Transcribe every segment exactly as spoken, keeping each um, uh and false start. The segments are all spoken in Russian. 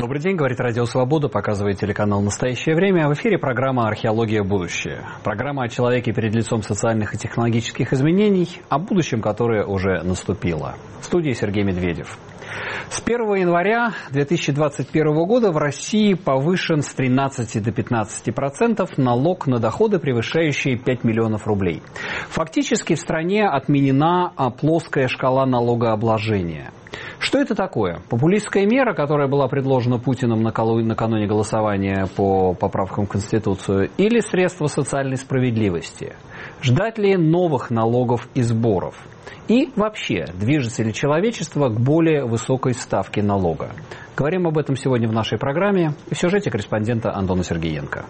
Добрый день, говорит Радио Свобода, показывает телеканал «Настоящее время». В эфире программа «Археология. Будущее». Программа о человеке перед лицом социальных и технологических изменений, о будущем, которое уже наступило. В студии Сергей Медведев. С первого января две тысячи двадцать первого года в России повышен с тринадцати до пятнадцати процентов налог на доходы, превышающие пять миллионов рублей. Фактически в стране отменена плоская шкала налогообложения. Что это такое? Популистская мера, которая была предложена Путиным накануне голосования по поправкам в Конституцию, или средство социальной справедливости? Ждать ли новых налогов и сборов? И вообще, движется ли человечество к более высокой ставке налога? Говорим об этом сегодня в нашей программе в сюжете корреспондента Антона Сергеенко.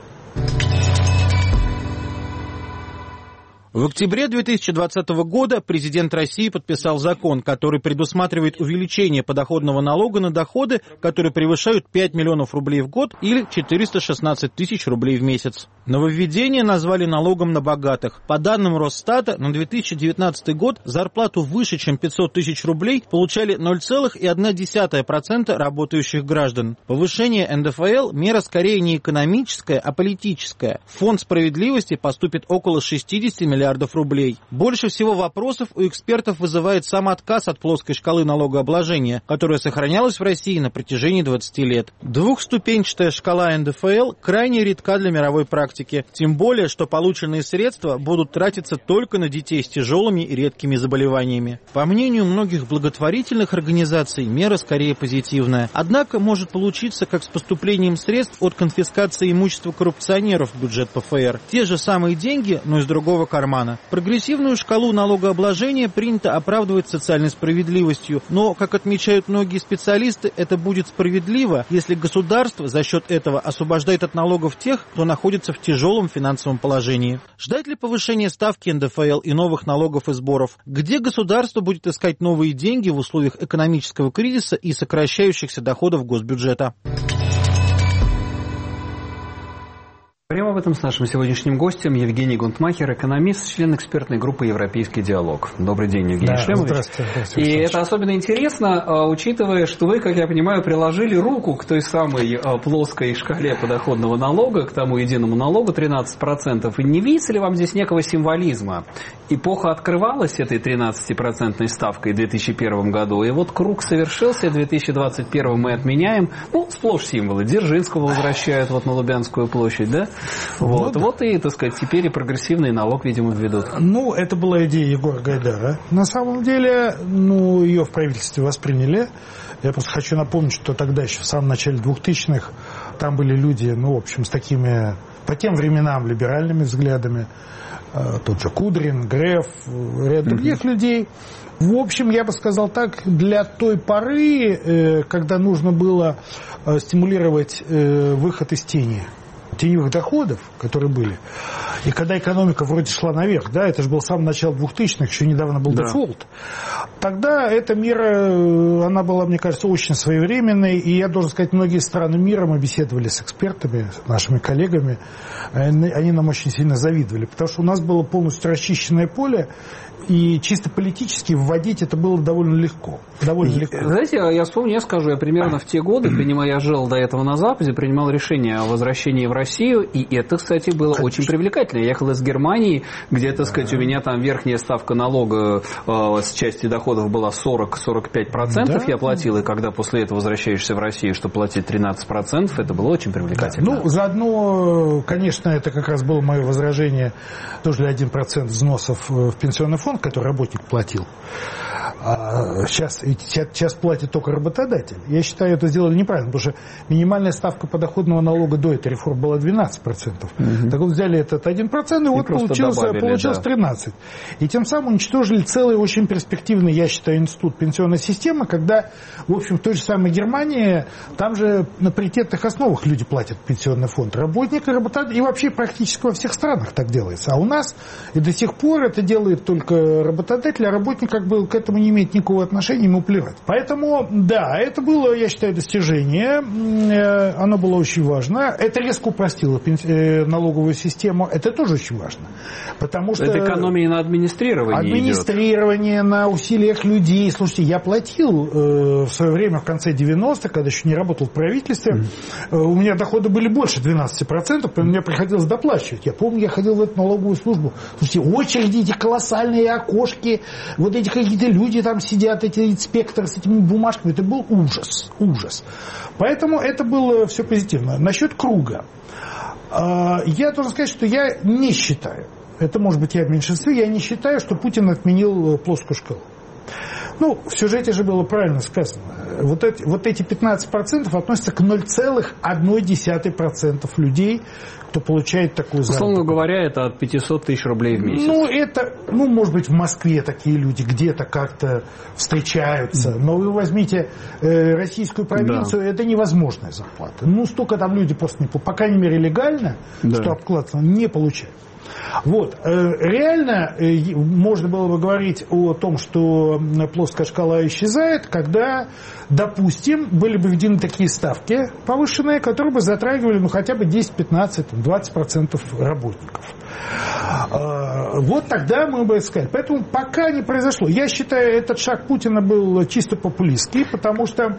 В октябре две тысячи двадцатого года президент России подписал закон, который предусматривает увеличение подоходного налога на доходы, которые превышают пять миллионов рублей в год или четыреста шестнадцать тысяч рублей в месяц. Нововведение назвали налогом на богатых. По данным Росстата, на две тысячи девятнадцатый год зарплату выше, чем пятьсот тысяч рублей получали ноль целых одна десятая процента работающих граждан. Повышение эн дэ эф эл – мера скорее не экономическая, а политическая. В Фонд справедливости поступит около шестидесяти миллиардов рублей. Больше всего вопросов у экспертов вызывает сам отказ от плоской шкалы налогообложения, которая сохранялась в России на протяжении двадцати лет. Двухступенчатая шкала эн дэ эф эл крайне редка для мировой практики, тем более, что полученные средства будут тратиться только на детей с тяжелыми и редкими заболеваниями. По мнению многих благотворительных организаций, мера скорее позитивная. Однако может получиться, как с поступлением средств от конфискации имущества коррупционеров в бюджет пэ эф эр. Те же самые деньги, но из другого кармана. Прогрессивную шкалу налогообложения принято оправдывать социальной справедливостью, но, как отмечают многие специалисты, это будет справедливо, если государство за счет этого освобождает от налогов тех, кто находится в тяжелом финансовом положении. Ждать ли повышения ставки эн дэ эф эл и новых налогов и сборов? Где государство будет искать новые деньги в условиях экономического кризиса и сокращающихся доходов госбюджета? Говорим об этом с нашим сегодняшним гостем Евгений Гунтмахер, экономист, член экспертной группы «Европейский диалог». Добрый день, Евгений да, Шлемович. Здравствуйте, здравствуйте. И это особенно интересно, учитывая, что вы, как я понимаю, приложили руку к той самой плоской шкале подоходного налога, к тому единому налогу тринадцать процентов. И не видится ли вам здесь некого символизма? Эпоха открывалась этой тринадцатипроцентной ставкой в две тысячи первом году, и вот круг совершился, в две тысячи двадцать первом мы отменяем. Ну, сплошь символы. Дзержинского возвращают вот на Лубянскую площадь, да? Вот, ну, вот и, так сказать, теперь и прогрессивный налог, видимо, введут. Ну, это была идея Егора Гайдара. На самом деле, ну, ее в правительстве восприняли. Я просто хочу напомнить, что тогда еще в самом начале двухтысячных там были люди, ну, в общем, с такими, по тем временам, либеральными взглядами. Тот же Кудрин, Греф, ряд других mm-hmm. людей. В общем, я бы сказал так, для той поры, когда нужно было стимулировать выход из тени, теневых доходов, которые были, и когда экономика вроде шла наверх, да, это же было самое начало двухтысячных, еще недавно был да. дефолт, тогда эта мера, она была, мне кажется, очень своевременной, и я должен сказать, многие страны мира, мы беседовали с экспертами, с нашими коллегами, они нам очень сильно завидовали, потому что у нас было полностью расчищенное поле, и чисто политически вводить это было довольно легко. Довольно легко. Знаете, я вспомню, я скажу, я примерно в те годы, принимал, я жил до этого на Западе, принимал решение о возвращении в Россию, и это, кстати, было Конечно. очень привлекательно. Я ехал из Германии, где, так сказать, у меня там верхняя ставка налога э, с части доходов была сорок - сорок пять процентов, да. я платил, и когда после этого возвращаешься в Россию, чтобы платить тринадцать процентов, это было очень привлекательно. Да. Ну, заодно, конечно, это как раз было мое возражение, тоже ли один процент взносов в пенсионный фонд, который работник платил. А сейчас, сейчас платит только работодатель. Я считаю, это сделали неправильно, потому что минимальная ставка подоходного налога до этой реформы была двенадцать процентов. Угу. Так вот взяли этот один процент, и, и вот получилось, добавили, получилось да. тринадцать процентов. И тем самым уничтожили целый очень перспективный, я считаю, институт пенсионной системы, когда, в общем, в той же самой Германии, там же на паритетных основах люди платят пенсионный фонд. Работник и работодатель, и вообще практически во всех странах так делается. А у нас и до сих пор это делает только работодатель, а работник как бы к этому не не имеет никакого отношения, ему плевать. Поэтому, да, это было, я считаю, достижение. Оно было очень важно. Это резко упростило налоговую систему. Это тоже очень важно. Потому что... Это экономия на администрировании Администрирование, идет. На усилиях людей. Слушайте, я платил э, в свое время, в конце девяностых, когда еще не работал в правительстве, mm. э, у меня доходы были больше двенадцати процентов, поэтому мне приходилось доплачивать. Я помню, я ходил в эту налоговую службу. Слушайте, очереди, эти колоссальные окошки, вот эти какие-то люди там сидят, эти инспекторы с этими бумажками. Это был ужас, ужас. Поэтому это было все позитивно. Насчет круга. Э, я должен сказать, что я не считаю, это может быть я в меньшинстве, я не считаю, что Путин отменил плоскую шкалу. Ну, в сюжете же было правильно сказано. Вот эти, вот эти пятнадцать процентов относятся к ноль целых одна десятая процента людей, кто получает такую заработку. Условно говоря, это от пятисот тысяч рублей в месяц. Ну, это, ну, может быть, в Москве такие люди где-то как-то встречаются. Но вы возьмите э, российскую провинцию, да. Это невозможная зарплата. Ну, столько там люди просто, не, по крайней мере, легально, да. Что обкладываться, не получают. Вот. Реально можно было бы говорить о том, что плоская шкала исчезает, когда, допустим, были бы введены такие ставки повышенные, которые бы затрагивали ну, хотя бы десять, пятнадцать, двадцать процентов работников. Вот тогда мы бы сказали. Поэтому пока не произошло. Я считаю, этот шаг Путина был чисто популистский, потому что,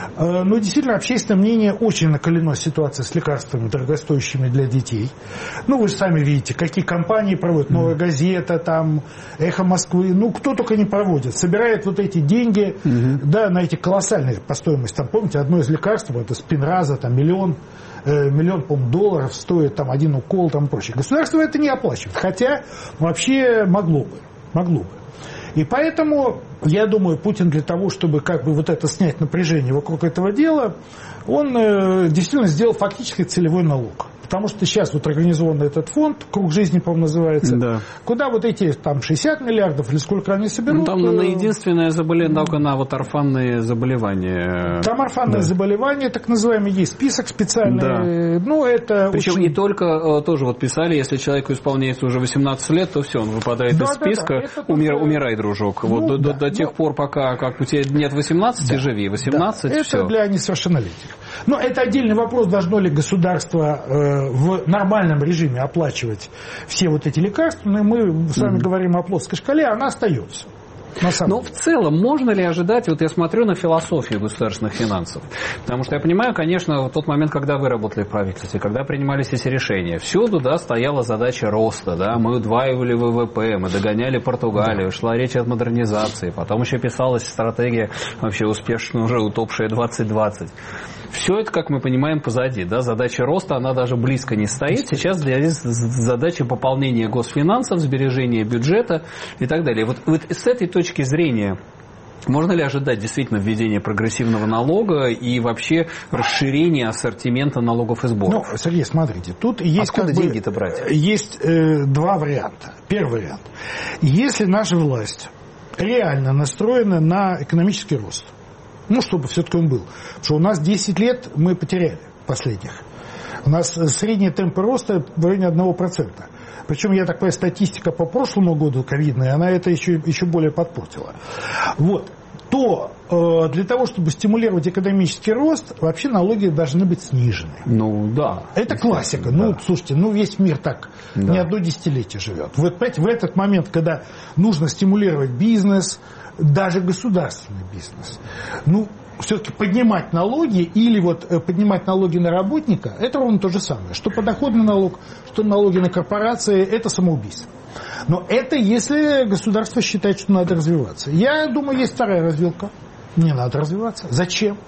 ну, действительно, общественное мнение очень накалено ситуацией с лекарствами, дорогостоящими для детей. Ну, вы же сами видите, какие компании проводят. Новая газета, там, Эхо Москвы. Ну, кто только не проводит. Собирает вот эти деньги, mm-hmm. да, на эти колоссальные по стоимости. Там, помните, одно из лекарств, это Спинраза, там, миллион, э, миллион, по-моему, долларов стоит, там, один укол, там, прочее. Государство это не оплачивает. Хотя, вообще, могло бы. Могло бы. И поэтому, я думаю, Путин для того, чтобы как бы вот это снять напряжение вокруг этого дела, он э, действительно сделал фактически целевой налог. Потому что сейчас вот организован этот фонд, «Круг жизни», по-моему, называется, да. Куда вот эти там шестьдесят миллиардов или сколько они соберут. Ну, там на единственное заболевание, только на вот орфанные заболевания. Там орфанные да. заболевания, так называемый, есть список специальный. Да. Ну, это причем очень... не только, тоже вот писали, если человеку исполняется уже восемнадцать лет, то все, он выпадает да, из да, списка, да, да. Умир, умирай, дружок. Ну, вот да, до, до тех ну... пор, пока как у тебя нет восемнадцати, да. живи, восемнадцать, да. все. Это для несовершеннолетних. Но это отдельный вопрос, должно ли государство э, в нормальном режиме оплачивать все вот эти лекарства. Но мы с вами mm-hmm. говорим о плоской шкале, она остается. Но в целом, можно ли ожидать, вот я смотрю на философию государственных финансов, потому что я понимаю, конечно, в тот момент, когда вы работали в правительстве, когда принимались эти решения, всюду, да, стояла задача роста, да, мы удваивали ВВП, мы догоняли Португалию, шла речь о модернизации, потом еще писалась стратегия, вообще успешно уже утопшая двадцать двадцать. Все это, как мы понимаем, позади. Да? Задача роста, она даже близко не стоит. Сейчас задача пополнения госфинансов, сбережения бюджета и так далее. Вот, вот с этой точки зрения, можно ли ожидать действительно введения прогрессивного налога и вообще расширения ассортимента налогов и сборов? Ну, Сергей, смотрите, тут есть... Откуда как бы, деньги-то брать? Есть э, два варианта. Первый вариант. Если наша власть реально настроена на экономический рост, ну, чтобы все-таки он был. Потому что у нас десять лет мы потеряли последних. У нас средние темпы роста в районе одного процента. Причем, я так понимаю, статистика по прошлому году ковидная, она это еще, еще более подпортила. Вот. То э, для того, чтобы стимулировать экономический рост, вообще налоги должны быть снижены. Ну, да. Это классика. Да. Ну, слушайте, ну, весь мир так да. не одно десятилетие живет. Вот, понимаете, в этот момент, когда нужно стимулировать бизнес, даже государственный бизнес, ну, все-таки поднимать налоги или вот поднимать налоги на работника, это ровно то же самое. Что подоходный налог, что налоги на корпорации, это самоубийство. Но это если государство считает, что надо развиваться. Я думаю, есть вторая развилка. Не надо развиваться. Зачем?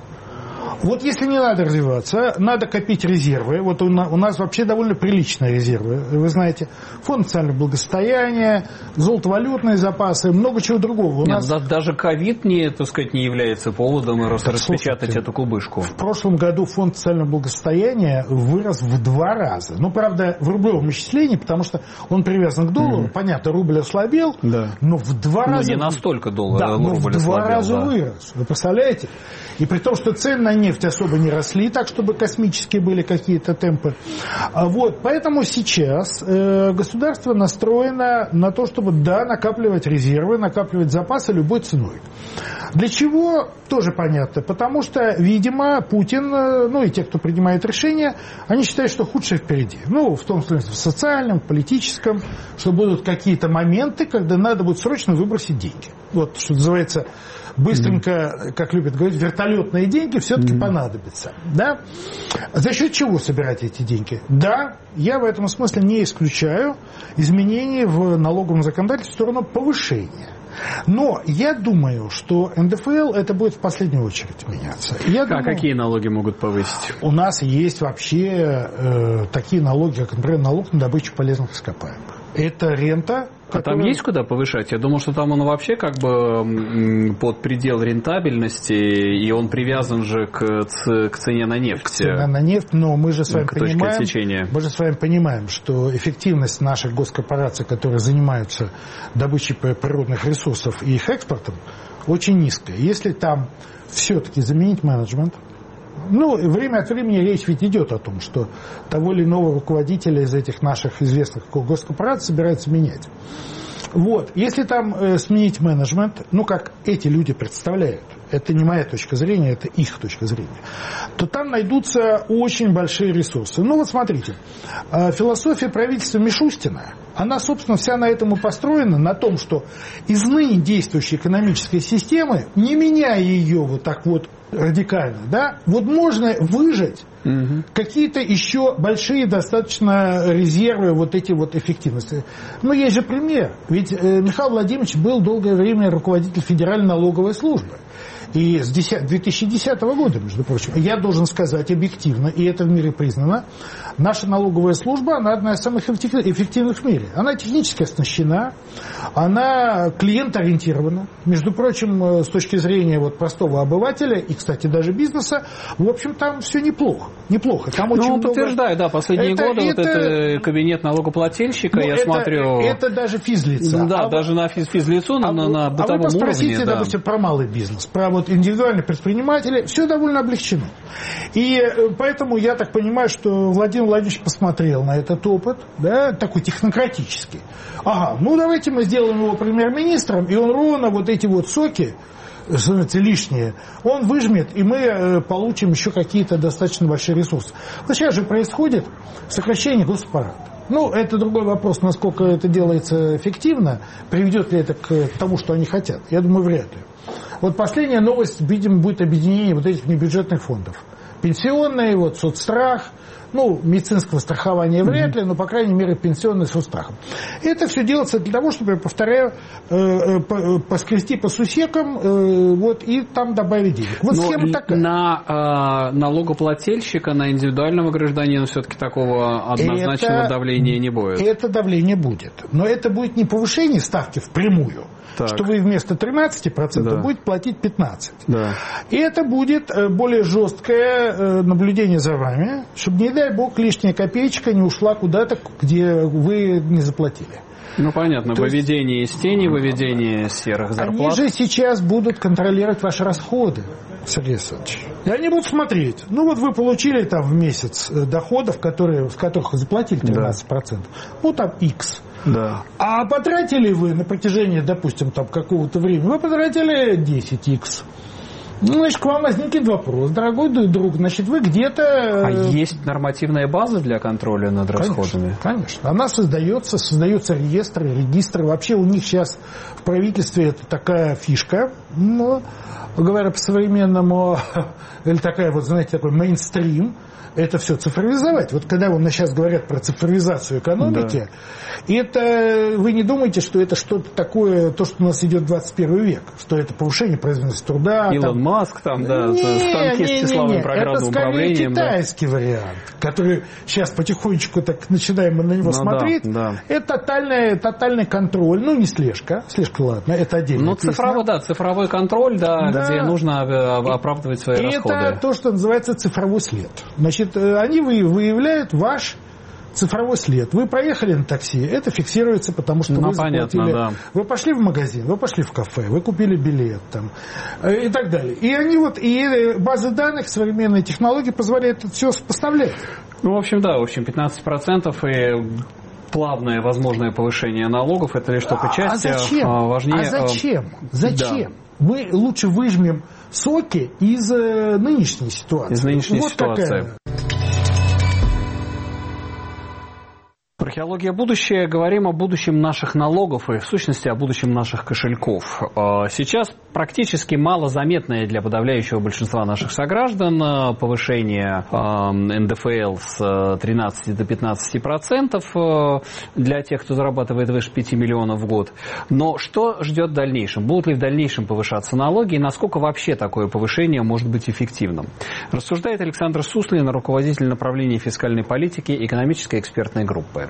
Вот если не надо развиваться, надо копить резервы. Вот у нас вообще довольно приличные резервы. Вы знаете, фонд национального благосостояния, золотовалютные запасы, много чего другого. У Нет, нас... даже ковид не, так сказать, не является поводом распечатать эту кубышку. В прошлом году фонд национального благосостояния вырос в два раза. Ну, правда, в рублевом исчислении, потому что он привязан к доллару. Mm-hmm. Понятно, рубль ослабел, да. но в два ну, раза... не настолько доллар, да, рубль но в два ослабел, раза да. вырос. Вы представляете? И при том, что цены на нефть нефть особо не росли, так чтобы космические были какие-то темпы. Вот, поэтому сейчас э, государство настроено на то, чтобы, да, накапливать резервы, накапливать запасы любой ценой. Для чего? Тоже понятно. Потому что, видимо, Путин, ну и те, кто принимает решения, они считают, что худшее впереди. Ну, в том смысле, в социальном, в политическом, что будут какие-то моменты, когда надо будет срочно выбросить деньги. Вот, что называется, быстренько, mm-hmm. как любят говорить, вертолетные деньги все-таки mm-hmm. понадобятся. Да? За счет чего собирать эти деньги? Да, я в этом смысле не исключаю изменений в налоговом законодательстве в сторону повышения. Но я думаю, что эн дэ эф эл это будет в последнюю очередь меняться. Я а думаю, какие налоги могут повысить? У нас есть вообще э, такие налоги, как, например, налог на добычу полезных ископаемых. Это рента. А которая... там есть куда повышать? Я думал, что там он вообще как бы под предел рентабельности, и он привязан же к, к цене на нефть. К цене на нефть, но мы же с вами понимаем, мы же с вами понимаем, что эффективность наших госкорпораций, которые занимаются добычей природных ресурсов и их экспортом, очень низкая. Если там все-таки заменить менеджмент, ну, время от времени речь ведь идет о том, что того или иного руководителя из этих наших известных госкорпораций собираются менять. Вот. Если там э, сменить менеджмент, ну, как эти люди представляют, это не моя точка зрения, это их точка зрения, то там найдутся очень большие ресурсы. Ну, вот смотрите, э, философия правительства Мишустина, она, собственно, вся на этом и построена, на том, что из ныне действующей экономической системы, не меняя ее вот так вот радикально, да, вот можно выжать угу. какие-то еще большие достаточно резервы вот эти вот эффективности. Но есть же пример. Ведь э, Михаил Владимирович был долгое время руководитель Федеральной налоговой службы. И с две тысячи десятого года, между прочим, я должен сказать объективно, и это в мире признано, наша налоговая служба, она одна из самых эффективных в мире. Она технически оснащена, она клиент-ориентирована. Между прочим, с точки зрения вот простого обывателя и, кстати, даже бизнеса, в общем, там все неплохо. Неплохо. Там очень ну, много... подтверждаю, да, последние это, годы это... вот это кабинет налогоплательщика, ну, я это, смотрю... Это даже физлица. Да, а даже на физ, физлицу, а на, на бытовом уровне. А вы поспросите, уровне, да. допустим, про малый бизнес, про вот индивидуальные предприниматели, все довольно облегчено. И поэтому я так понимаю, что Владимир Владимирович посмотрел на этот опыт, да, такой технократический. Ага, ну давайте мы сделаем его премьер-министром, и он ровно вот эти вот соки, становятся лишние, он выжмет, и мы получим еще какие-то достаточно большие ресурсы. Вот сейчас же происходит сокращение госпарада. Ну, это другой вопрос, насколько это делается эффективно, приведет ли это к тому, что они хотят. Я думаю, вряд ли. Вот последняя новость, видимо, будет объединение вот этих небюджетных фондов. Пенсионные, вот соцстрах, ну, медицинского страхования вряд ли, но, по крайней мере, пенсионный соцстрах. Это все делается для того, чтобы, я повторяю, поскрести по сусекам, вот, и там добавить денег. Вот но схема такая. На э, налогоплательщика, на индивидуального гражданина все-таки такого однозначного это, давления не будет. Это давление будет. Но это будет не повышение ставки впрямую, так. что вы вместо тринадцати процентов да. будете платить пятнадцать процентов. Да. И это будет более жесткое наблюдение за вами, чтобы, не дай бог, лишняя копеечка не ушла куда-то, где вы не заплатили. Ну, понятно. То выведение есть... из тени, выведение серых зарплат. Они же сейчас будут контролировать ваши расходы, Сергей Александрович. И они будут смотреть. Ну, вот вы получили там в месяц доходов, которые, в которых вы заплатили тринадцать процентов. Да. Ну, там X. Да. А потратили вы на протяжении, допустим, там какого-то времени, вы потратили десять икс. Ну, значит, к вам возникнет вопрос, дорогой друг, значит, вы где-то... А есть нормативная база для контроля над конечно, расходами? Конечно. Она создается, создаются реестры, регистры. Вообще у них сейчас в правительстве это такая фишка, ну, говоря по-современному, или такая вот, знаете, такой мейнстрим, это все цифровизовать. Вот когда вам сейчас говорят про цифровизацию экономики, да. это вы не думаете, что это что-то такое, то, что у нас идет двадцать первый век, что это повышение производительности труда. Илон там... Маск, там, да, не, станки не, с числовым программным управлением. Это скорее китайский да. вариант, который сейчас потихонечку так начинаем на него ну, смотреть. Да, да. Это тотальный, тотальный контроль, ну не слежка, слежка ладно, это отдельно. Ну цифровой, да, цифровой контроль, да, да, где нужно оправдывать свои и расходы. Это то, что называется цифровой след. Значит, они выявляют ваш цифровой след. Вы проехали на такси, это фиксируется, потому что ну, вы понятно, заплатили. Да. Вы пошли в магазин, вы пошли в кафе, вы купили билет там, и так далее. И они вот, и базы данных, современные технологии позволяют это все сопоставлять. Ну, в общем, да, в общем, пятнадцать процентов и плавное возможное повышение налогов, это лишь только часть. А зачем? Важнее... А зачем? Зачем? Да. Мы лучше выжмем соки из э, нынешней ситуации. Из нынешней вот ситуации. Такая. Археология будущее. Говорим о будущем наших налогов и, в сущности, о будущем наших кошельков. Сейчас практически малозаметное для подавляющего большинства наших сограждан повышение эн дэ эф эл с тринадцати до пятнадцати процентов для тех, кто зарабатывает выше пяти миллионов в год. Но что ждет в дальнейшем? Будут ли в дальнейшем повышаться налоги и насколько вообще такое повышение может быть эффективным? Рассуждает Александр Суслин, руководитель направления фискальной политики экономической экспертной группы.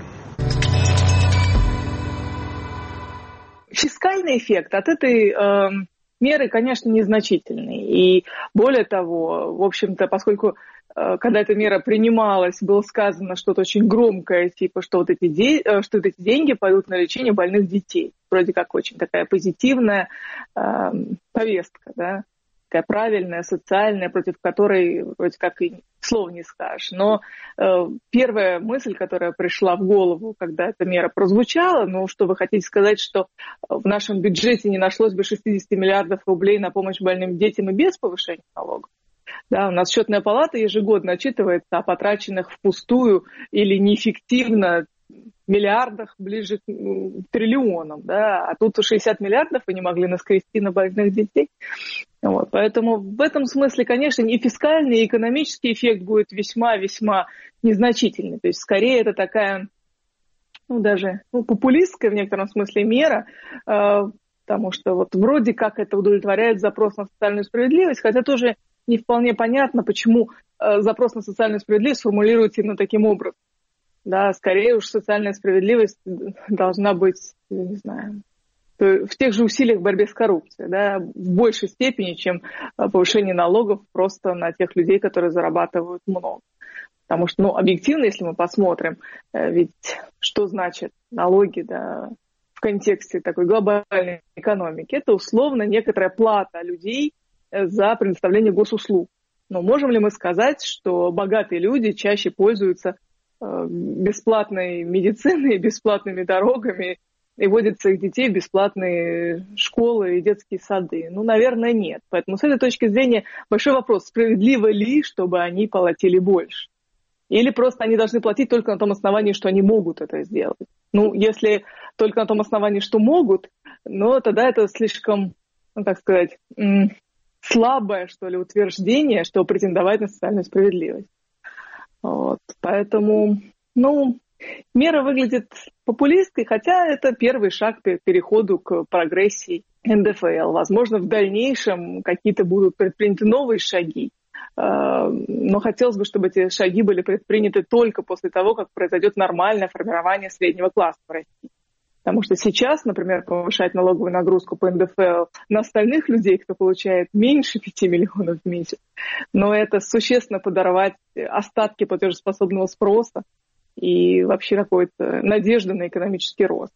Фискальный эффект от этой э, меры, конечно, незначительный. И более того, в общем-то, поскольку э, когда эта мера принималась, было сказано что-то очень громкое, типа, что вот эти, де- э, что вот эти деньги пойдут на лечение больных детей. Вроде как очень такая позитивная э, повестка, да? Такая правильная, социальная, против которой вроде как и слова не скажешь. Но э, первая мысль, которая пришла в голову, когда эта мера прозвучала, ну, что вы хотите сказать, что в нашем бюджете не нашлось бы шестьдесят миллиардов рублей на помощь больным детям и без повышения налогов? Да, у нас счетная палата ежегодно отчитывается о потраченных впустую или неэффективно миллиардах ближе к триллионам, да, а тут шестьдесят миллиардов вы не могли наскрести на больных детей. Вот, поэтому в этом смысле, конечно, и фискальный, и экономический эффект будет весьма-весьма незначительный. То есть, скорее, это такая, ну, даже ну, популистская в некотором смысле мера, э, потому что вот вроде как это удовлетворяет запрос на социальную справедливость, хотя тоже не вполне понятно, почему э, запрос на социальную справедливость формулируется именно таким образом. Да, скорее уж социальная справедливость должна быть, я не знаю, в тех же усилиях в борьбе с коррупцией, да, в большей степени, чем повышение налогов просто на тех людей, которые зарабатывают много. Потому что, ну, объективно, если мы посмотрим, ведь что значит налоги, да, в контексте такой глобальной экономики? Это условно некоторая плата людей за предоставление госуслуг. Но можем ли мы сказать, что богатые люди чаще пользуются бесплатной медициной, бесплатными дорогами и водят своих детей в бесплатные школы и детские сады? Ну, наверное, нет. Поэтому с этой точки зрения большой вопрос, справедливо ли, чтобы они платили больше? Или просто они должны платить только на том основании, что они могут это сделать? Ну, если только на том основании, что могут, ну, тогда это слишком, ну, так сказать, слабое, что ли, утверждение, что претендовать на социальную справедливость. Вот. Поэтому, ну, мера выглядит популистской, хотя это первый шаг к переходу к прогрессии эн дэ эф эл. Возможно, в дальнейшем какие-то будут предприняты новые шаги, но хотелось бы, чтобы эти шаги были предприняты только после того, как произойдет нормальное формирование среднего класса в России. Потому что сейчас, например, повышать налоговую нагрузку по эн дэ эф эл на остальных людей, кто получает меньше пяти миллионов в месяц, но это существенно подорвать остатки платежеспособного спроса и вообще какую-то надежду на экономический рост.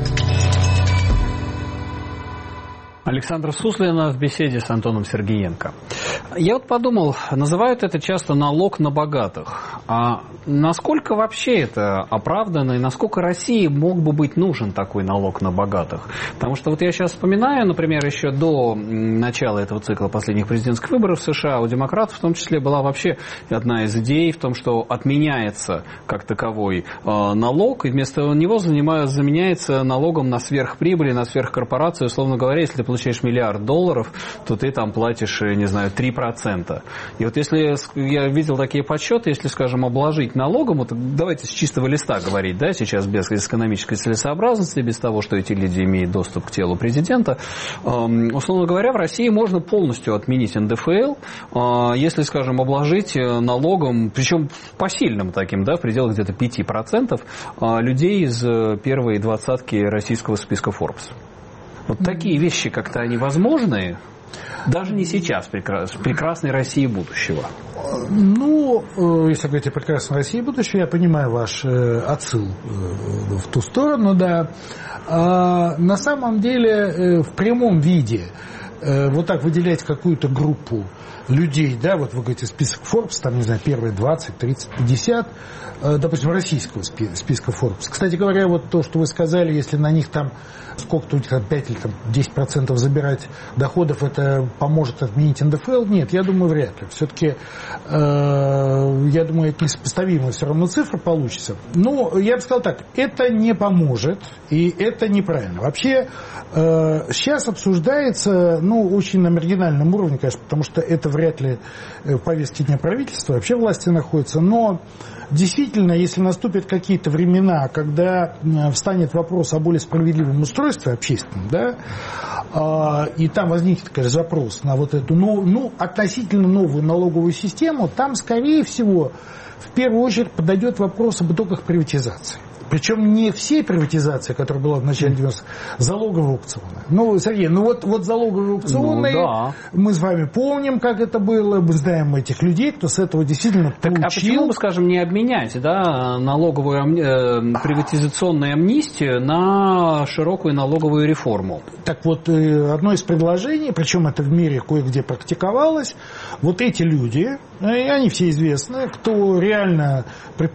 Александр Суслин в беседе с Антоном Сергеенко. Я вот подумал, называют это часто налог на богатых. А насколько вообще это оправдано и насколько России мог бы быть нужен такой налог на богатых? Потому что вот я сейчас вспоминаю, например, еще до начала этого цикла последних президентских выборов в США у демократов в том числе была вообще одна из идей в том, что отменяется как таковой налог, и вместо него заменяется налогом на сверхприбыль, на сверхкорпорацию. Условно говоря, если ты получаешь миллиард долларов, то ты там платишь, не знаю, три процента. И вот если я видел такие подсчеты, если, скажем, обложить налогом, вот давайте с чистого листа говорить, да, сейчас без экономической целесообразности, без того, что эти люди имеют доступ к телу президента, условно говоря, в России можно полностью отменить эн дэ эф эл, если, скажем, обложить налогом, причем посильным таким, да, в пределах где-то пяти процентов людей из первой двадцатки российского списка Forbes. Вот такие вещи как-то они возможны? Даже не сейчас, прекрас, прекрасной России будущего. Ну, если говорить о прекрасной России будущего, я понимаю ваш отсыл в ту сторону, да. А на самом деле, в прямом виде, вот так выделять какую-то группу людей, да, вот вы говорите список Forbes, там, не знаю, первые двадцать, тридцать, пятьдесят, допустим, российского списка Forbes. Кстати говоря, вот то, что вы сказали, если на них там сколько-то у них там пять или там, десять процентов забирать доходов, это поможет отменить эн дэ эф эл? Нет, я думаю, вряд ли. Все-таки, э, я думаю, это несопоставимая все равно цифра получится. Но я бы сказал так, это не поможет, и это неправильно. Вообще, э, сейчас обсуждается, ну, очень на маргинальном уровне, конечно, потому что это вряд ли в повестке дня правительства, вообще власти находится, но действительно, если наступят какие-то времена, когда встанет вопрос о более справедливом устройстве общественном, да, и там возникнет, конечно, запрос на вот эту, ну, ну, относительно новую налоговую систему, там, скорее всего, в первую очередь подойдет вопрос об итогах приватизации. Причем не всей приватизации, которая была в начале девяностых, залоговые аукционы. Ну, Сергей, ну вот, вот залоговые аукционы, ну, да. Мы с вами помним, как это было, мы знаем этих людей, кто с этого действительно так, получил. А почему бы, скажем, не обменять, да, налоговую э, приватизационную амнистию на широкую налоговую реформу? Так вот, э, одно из предложений, причем это в мире кое-где практиковалось, вот эти люди, и они все известны, кто реально при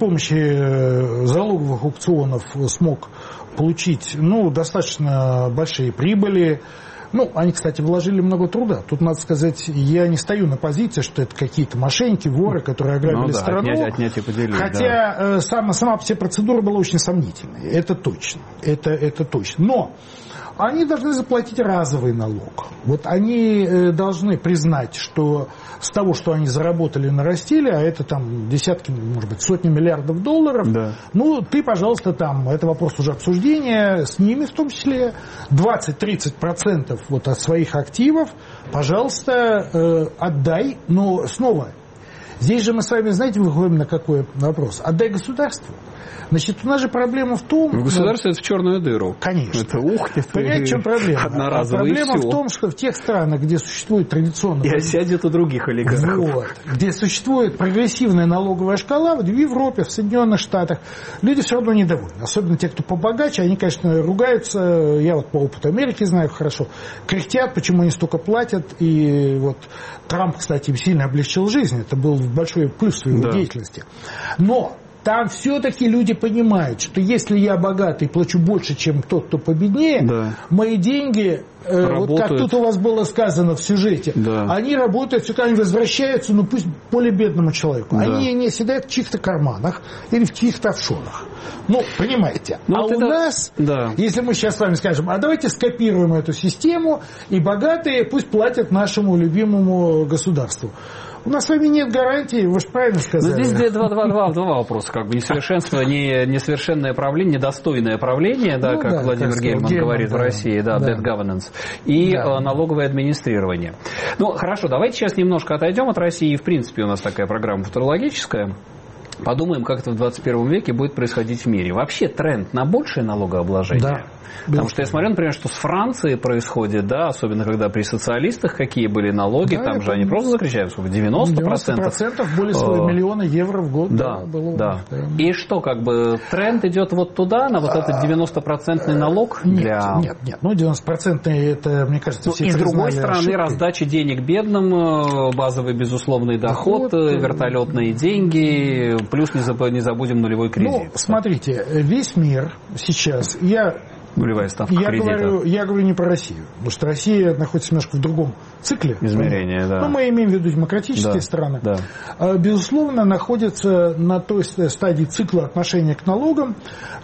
помощи залоговых аукционов смог получить, ну, достаточно большие прибыли. Ну, они, кстати, вложили много труда. Тут, надо сказать, я не стою на позиции, что это какие-то мошенники, воры, которые ограбили ну, да, страну. Отнять, отнять и поделить, хотя да. сама, сама вся процедура была очень сомнительной. Это точно. Это, это точно. Но они должны заплатить разовый налог. Вот они должны признать, что с того, что они заработали, нарастили, а это там десятки, может быть, сотни миллиардов долларов, да. Ну, ты, пожалуйста, там, это вопрос уже обсуждения, с ними в том числе, двадцать-тридцать процентов вот от своих активов, пожалуйста, э, отдай, но снова, здесь же мы с вами, знаете, выходим на какой вопрос? Отдай государству. Значит, у нас же проблема в том... В государстве ну, это в черную дыру. Конечно. Это ух ты. Понимаете, в чем проблема? Одноразовый проблема в том, что в тех странах, где существует традиционно... И осядет у других олигархов. Вот. Где существует прогрессивная налоговая шкала, в Европе, в Соединенных Штатах, люди все равно недовольны. Особенно те, кто побогаче, они, конечно, ругаются, я вот по опыту Америки знаю хорошо, кряхтят, почему они столько платят. И вот Трамп, кстати, им сильно облегчил жизнь. Это был большой плюс в его да. деятельности. Но... Там все-таки люди понимают, что если я богатый, плачу больше, чем тот, кто победнее, да. мои деньги, э, вот как тут у вас было сказано в сюжете, да. они работают, все-таки они возвращаются, ну пусть более бедному человеку. Да. Они не сидят в чьих-то карманах или в чьих-то офшорах. Ну, понимаете. Ну, а вот у это... нас, да. если мы сейчас с вами скажем, а давайте скопируем эту систему, и богатые пусть платят нашему любимому государству. У нас с вами нет гарантии, вы же правильно сказали. Но здесь два, два, два, два вопроса. Как бы несовершенство, не, несовершенное правление, недостойное правление, да, ну, как да, Владимир как Гельман Гельман говорит да, в России, да, да. bad governance, и да. налоговое администрирование. Ну, хорошо, давайте сейчас немножко отойдем от России. В принципе, у нас такая программа футурологическая. Подумаем, как это в двадцать первом веке будет происходить в мире. Вообще тренд на большее налогообложение. Да. Потому что я смотрю, например, что с Францией происходит, да, особенно когда при социалистах какие были налоги, да, там же они просто закричают, сколько, девяносто процентов. девяносто процентов более своего миллиона евро в год. Да, да, было, да. да. И что, как бы, тренд идет вот туда, на вот этот девяностопроцентный налог? Нет, для... нет, нет, ну девяностопроцентный, это, мне кажется, ну, все и с другой стороны, ошибкой. Раздача денег бедным, базовый безусловный доход, доход вертолетные деньги, плюс не забудем нулевой кредит. Ну, смотрите, весь мир сейчас, я... Нулевая ставка я кредита. Говорю, я говорю не про Россию, потому что Россия находится немножко в другом цикле. Измерения, да. Но мы имеем в виду демократические да, страны. Да. Безусловно, находится на той стадии цикла отношения к налогам,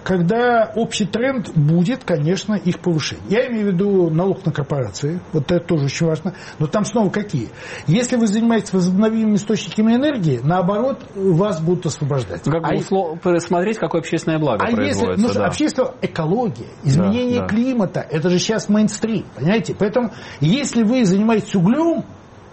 когда общий тренд будет, конечно, их повышение. Я имею в виду налог на корпорации, вот это тоже очень важно. Но там снова какие? Если вы занимаетесь возобновимыми источниками энергии, наоборот, вас будут освобождать. Ну, как бы а услов... смотреть, какое общественное благо а производится. Если, ну, да. общество, экология, изменение да, да. климата, это же сейчас мейнстрим, понимаете? Поэтому, если вы занимаетесь углем,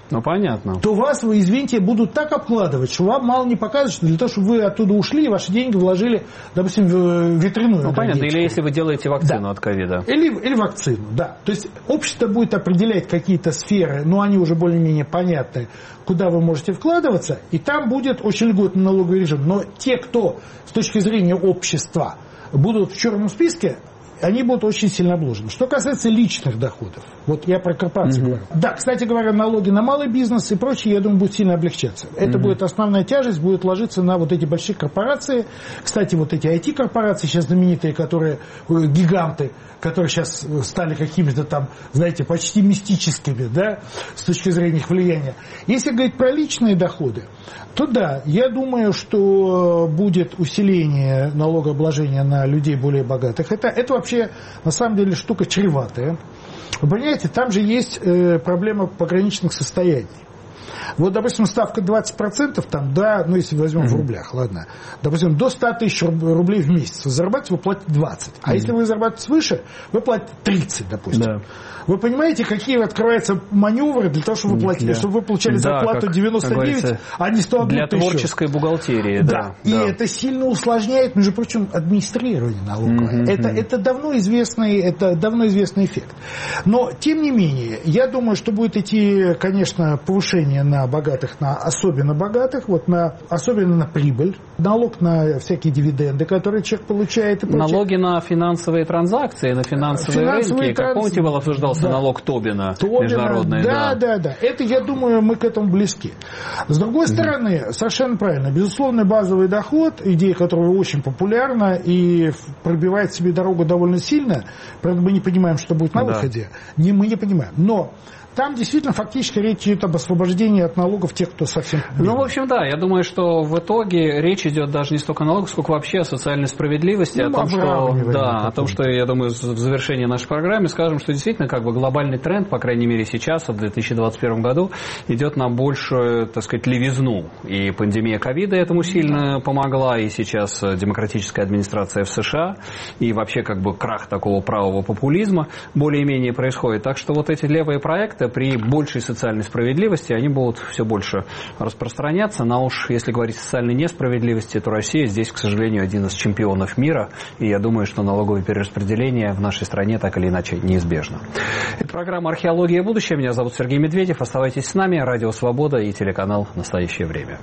Ну, понятно. То вас, вы, извините, будут так обкладывать, что вам мало не покажут, что для того, чтобы вы оттуда ушли, ваши деньги вложили, допустим, в ветряную. Ну, понятно. Или если вы делаете вакцину, да, от ковида. Или, или вакцину, да. То есть общество будет определять какие-то сферы, но они уже более-менее понятны, куда вы можете вкладываться, и там будет очень льготный налоговый режим. Но те, кто с точки зрения общества будут в черном списке, они будут очень сильно обложены. Что касается личных доходов, вот я про корпорации mm-hmm. говорю. Да, кстати говоря, налоги на малый бизнес и прочее, я думаю, будут сильно облегчаться. Это mm-hmm. будет основная тяжесть, будет ложиться на вот эти большие корпорации. Кстати, вот эти ай ти-корпорации сейчас знаменитые, которые, гиганты, которые сейчас стали какими-то там, знаете, почти мистическими, да, с точки зрения их влияния. Если говорить про личные доходы, то да, я думаю, что будет усиление налогообложения на людей более богатых. Это, это вообще, на самом деле, штука чреватая. Вы понимаете, там же есть э, проблема пограничных состояний. Вот, допустим, ставка двадцать процентов, там, да, ну, если возьмем mm-hmm. в рублях, ладно, допустим, до ста тысяч рублей в месяц вы зарабатываете, вы платите двадцать. А mm-hmm. если вы зарабатываете свыше, вы платите тридцать, допустим. Да. Вы понимаете, какие открываются маневры для того, чтобы вы платили, да. чтобы вы получали да, зарплату как, девяносто девять, а не сто один для тысячу. Творческой бухгалтерии, да. да. И да. это сильно усложняет, между прочим, администрирование налоговое. Mm-hmm. Это, это, давно известный, это давно известный эффект. Но, тем не менее, я думаю, что будет идти, конечно, повышение на богатых, на особенно богатых, вот на, особенно на прибыль, налог на всякие дивиденды, которые человек получает. И налоги на финансовые транзакции, на финансовые, финансовые рынки. Транс... Как помните, был обсуждался да. налог Тобина, Тобина международный. Да, да, да, да. Это, я думаю, мы к этому близки. С другой mm-hmm. стороны, совершенно правильно, безусловно, базовый доход, идея, которая очень популярна и пробивает себе дорогу довольно сильно, правда, мы не понимаем, что будет на да. выходе, не, мы не понимаем, но там действительно фактически речь идет об освобождении от налогов тех, кто совсем... Ну, в общем, да. Я думаю, что в итоге речь идет даже не столько о налогах, сколько вообще о социальной справедливости. Ну, о том, что, да, о том, что, я думаю, в завершении нашей программы скажем, что действительно как бы глобальный тренд, по крайней мере сейчас, в две тысячи двадцать первом году, идет на большую, так сказать, левизну. И пандемия ковида этому сильно помогла, и сейчас демократическая администрация в США, и вообще как бы крах такого правого популизма более-менее происходит. Так что вот эти левые проекты при большей социальной справедливости, они будут все больше распространяться. Но уж если говорить о социальной несправедливости, то Россия здесь, к сожалению, один из чемпионов мира. И я думаю, что налоговое перераспределение в нашей стране так или иначе неизбежно. Это программа «Археология. Будущее». Меня зовут Сергей Медведев. Оставайтесь с нами. Радио «Свобода» и телеканал «Настоящее время».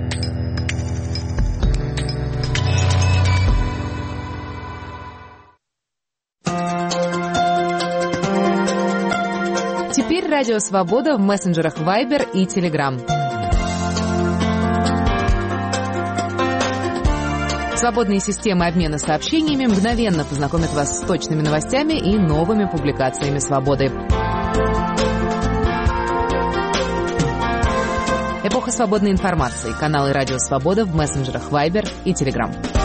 Теперь Радио Свобода в мессенджерах Viber и Telegram. Свободные системы обмена сообщениями мгновенно познакомят вас с точными новостями и новыми публикациями Свободы. Эпоха свободной информации. Каналы Радио Свобода в мессенджерах Viber и Telegram.